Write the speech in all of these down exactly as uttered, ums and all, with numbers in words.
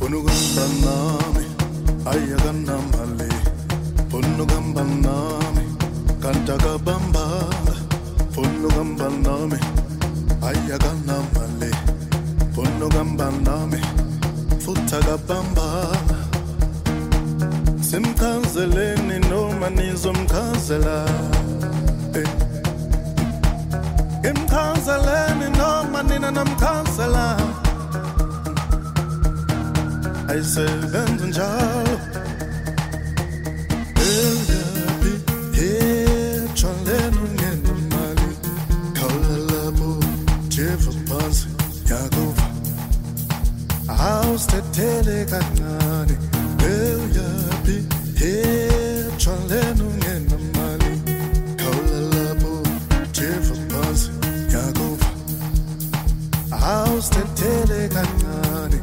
Punugambanami, ayaganamale. Punugambanami, kantagabambanga. Punugambanami, ayaganamale. Punugambanami, futagabambanga. Simkanzeleni noma nizomkhanzela. Imkhanzeleni noma nina namkhanzela. Aysebenza njalo. Elyapi hetshwaleni ungenemali. Khawula lapho jeva phansi yakuva. Awusithethele kancane. Elyapi hetshwaleni ungenemali. Khawula lapho jeva phansi yakuva. Awusithethele kancane.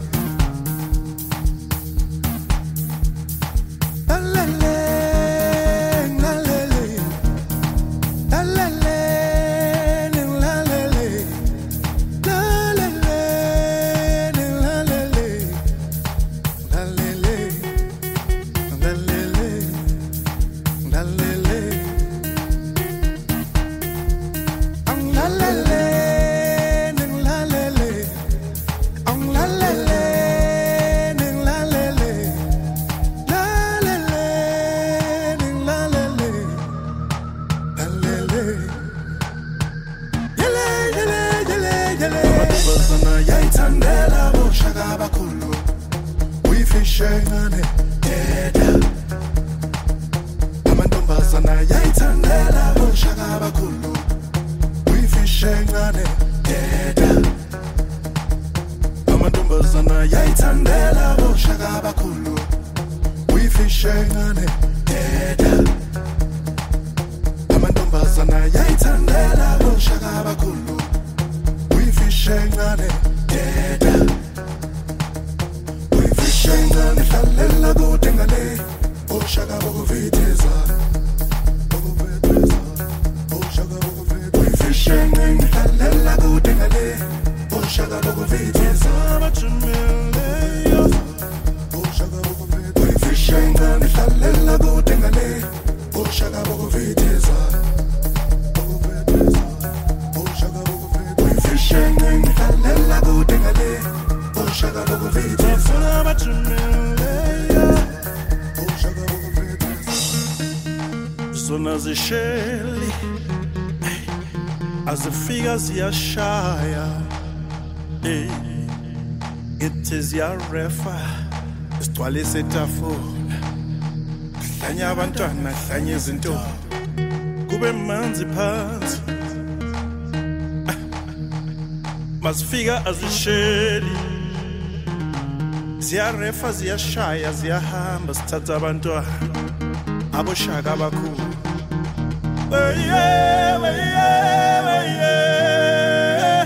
Zona zisheli azifika ziyashaya hey ithi ziyarefa isithwalise etafula hlanya abantwana hlanya izinto kube manzi phansi masifika azisheli ziyarefa ziyashaya ziyahamba sithatha abantwana aboshaka abakhulu. Hey yeah, hey yeah, hey yeah.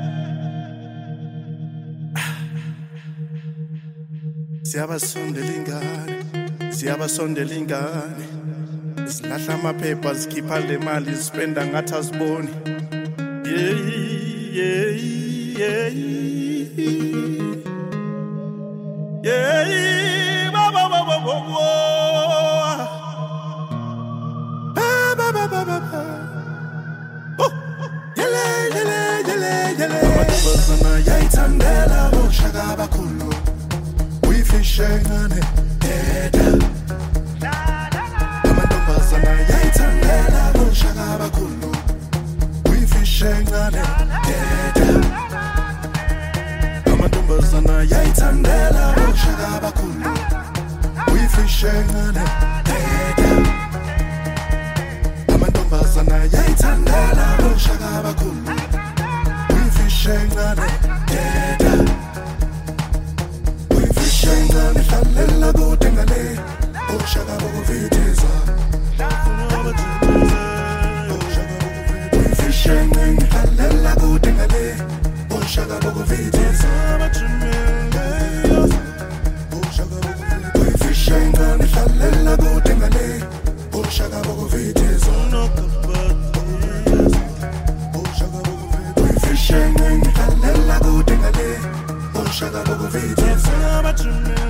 Siyabasondela ingane, siyabasondela ingane. Silahla amaphepha sikhipha le mali spenda ngathi asiboni. Yeah, yeah, yeah. Yeah, ba ba ba ba ba. Amantombazana yayithandela boshaka abakhulu uyifishengane deda. Amantombazana yayithandela boshaka abakhulu uyifishengane deda. Amantombazana yayithandela boshaka abakhulu uyifishengane deda. Amantombazana yayithandela boshaka abakhulu uyifishengane deda. Uyifishengane hlalela kude ngale boshaka bokuvithiza. Uyifishengane hlalela kude ngale boshaka bokuvithiza. Uyifishengane hlalela kude ngale boshaka bokuvithiza. Uyifishengane hlalela kude ngale boshaka bokuvithiza. to me.